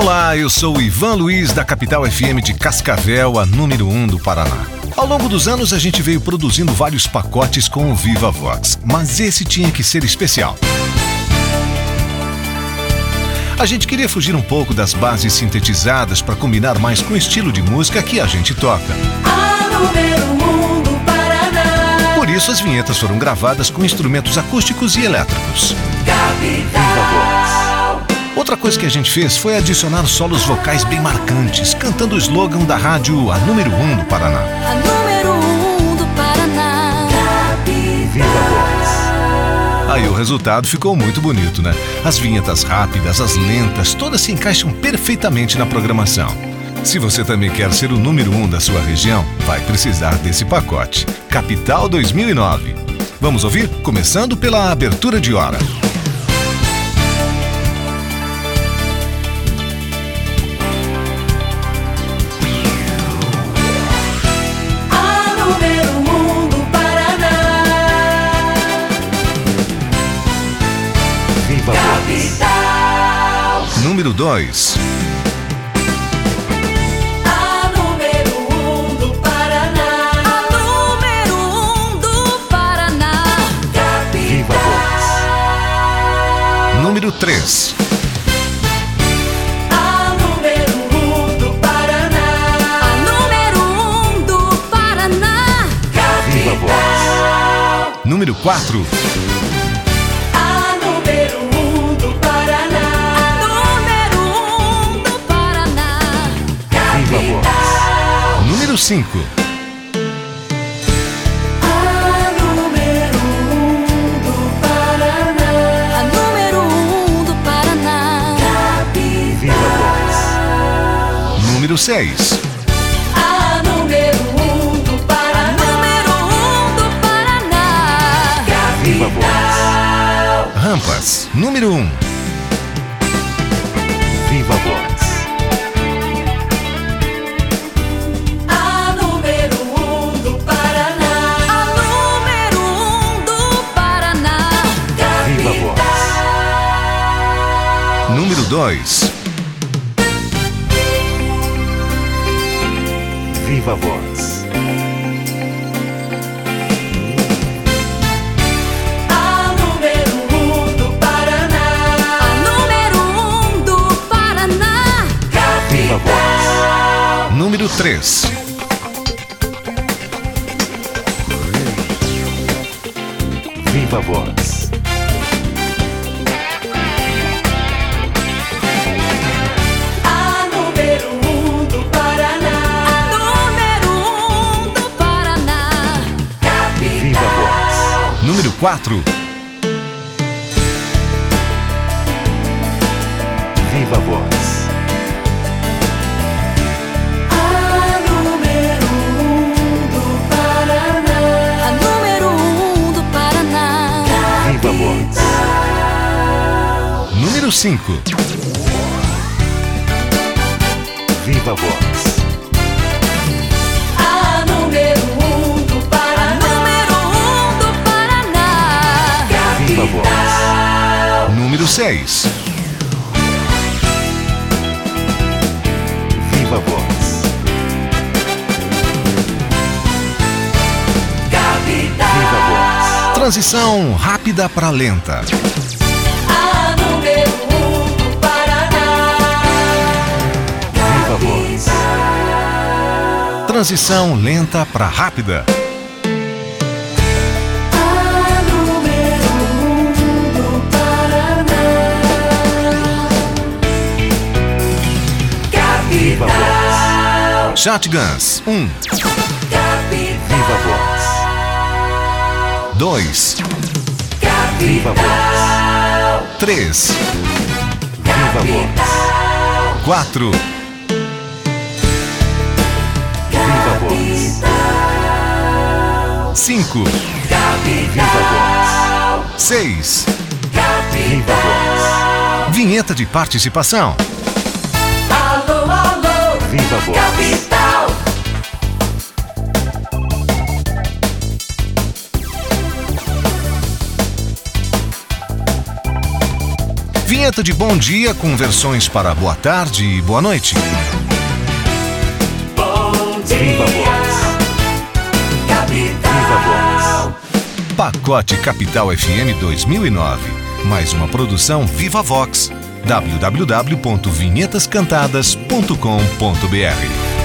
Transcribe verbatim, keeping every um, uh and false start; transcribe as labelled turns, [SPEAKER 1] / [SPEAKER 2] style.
[SPEAKER 1] Olá, eu sou o Ivan Luiz da Capital F M de Cascavel, a número um do Paraná. Ao longo dos anos a gente veio produzindo vários pacotes com o Viva Voz, mas esse tinha que ser especial. A gente queria fugir um pouco das bases sintetizadas para combinar mais com o estilo de música que a gente toca.
[SPEAKER 2] A número um do Paraná.
[SPEAKER 1] Por isso as vinhetas foram gravadas com instrumentos acústicos e elétricos.
[SPEAKER 2] Capital.
[SPEAKER 1] Outra coisa que a gente fez foi adicionar solos vocais bem marcantes, cantando o slogan da rádio A número um do Paraná.
[SPEAKER 2] A número um do Paraná. Capital.
[SPEAKER 1] Aí o resultado ficou muito bonito, né? As vinhetas rápidas, as lentas, todas se encaixam perfeitamente na programação. Se você também quer ser o número um da sua região, vai precisar desse pacote. Capital dois mil e nove. Vamos ouvir? Começando pela abertura de hora.
[SPEAKER 2] Capital.
[SPEAKER 1] Número dois.
[SPEAKER 2] A número um do Paraná. A número um do Paraná. Capital.
[SPEAKER 1] Número três.
[SPEAKER 2] A número um do Paraná. A número um do Paraná. Capital.
[SPEAKER 1] Número quatro. Número cinco.
[SPEAKER 2] A número um do Paraná. A número um do Paraná. Capital.
[SPEAKER 1] Número seis.
[SPEAKER 2] A número um do Paraná. A número um do Paraná. Capital.
[SPEAKER 1] Rampas. Número um.
[SPEAKER 3] Viva Voz.
[SPEAKER 1] Número dois.
[SPEAKER 3] Viva Voz.
[SPEAKER 2] A número um do Paraná. A número um do Paraná.
[SPEAKER 3] Viva Voz.
[SPEAKER 1] Número três.
[SPEAKER 3] Viva Voz.
[SPEAKER 1] Número quatro.
[SPEAKER 3] Viva Voz.
[SPEAKER 2] A número um do Paraná. A número um do Paraná.
[SPEAKER 3] Viva Voz.
[SPEAKER 1] Número cinco.
[SPEAKER 3] Viva Voz.
[SPEAKER 2] A número um do Paraná. A número um do Paraná.
[SPEAKER 3] Viva Voz.
[SPEAKER 1] Número seis.
[SPEAKER 3] Viva Voz.
[SPEAKER 2] Capital.
[SPEAKER 3] Viva Voz.
[SPEAKER 1] Transição rápida para lenta.
[SPEAKER 2] A número um do Paraná.
[SPEAKER 3] Viva Voz.
[SPEAKER 1] Transição lenta para rápida.
[SPEAKER 2] A número um do Paraná.
[SPEAKER 3] Viva
[SPEAKER 2] Capital.
[SPEAKER 3] Voz.
[SPEAKER 1] Shotguns. Um.
[SPEAKER 3] Viva Voz.
[SPEAKER 1] Dois.
[SPEAKER 3] Viva Voz.
[SPEAKER 1] Três.
[SPEAKER 3] Viva Voz.
[SPEAKER 1] Quatro.
[SPEAKER 3] Viva Voz.
[SPEAKER 1] Cinco.
[SPEAKER 3] Viva Voz.
[SPEAKER 1] Seis.
[SPEAKER 3] Viva Voz.
[SPEAKER 1] Vinheta de participação.
[SPEAKER 2] Alô, alô.
[SPEAKER 3] Viva Voz.
[SPEAKER 2] Capital.
[SPEAKER 1] Vinheta de bom dia com versões para boa tarde e boa noite.
[SPEAKER 2] Bom dia,
[SPEAKER 3] Viva Voz.
[SPEAKER 2] Capital.
[SPEAKER 3] Viva Voz.
[SPEAKER 1] Pacote Capital F M dois mil e nove. Mais uma produção Viva Vox. w w w ponto vinhetas cantadas ponto com ponto b r